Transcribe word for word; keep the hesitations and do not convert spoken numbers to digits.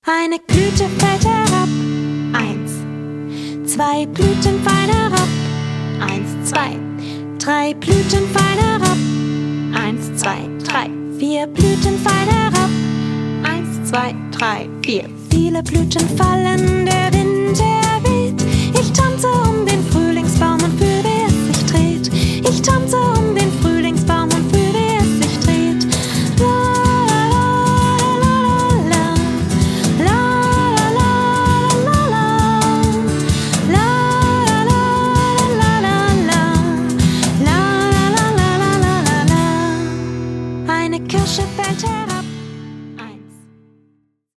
Eine Blüte fällt herab. Eins, zwei Blüten fallen herab. Eins, zwei, drei Blüten fallen herab. Eins, zwei, drei, vier Blüten fallen herab. Eins, zwei, drei, vier. Viele Blüten fallen, der Wind er weht. Ich tanze um den Frühlingsbaum und fühle, wie es sich dreht. Ich tanze